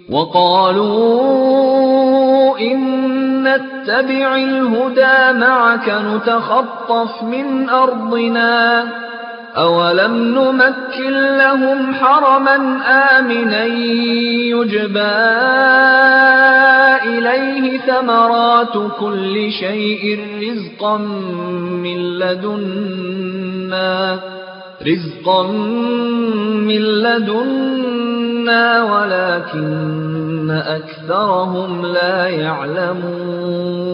وقالوا إن نتبع الهدى معك نتخطف من أرضنا أولم نمكن لهم حرما آمنا يجبى إليه ثمرات كل شيء رزقا من لدنا ولكن أكثرهم لا يعلمون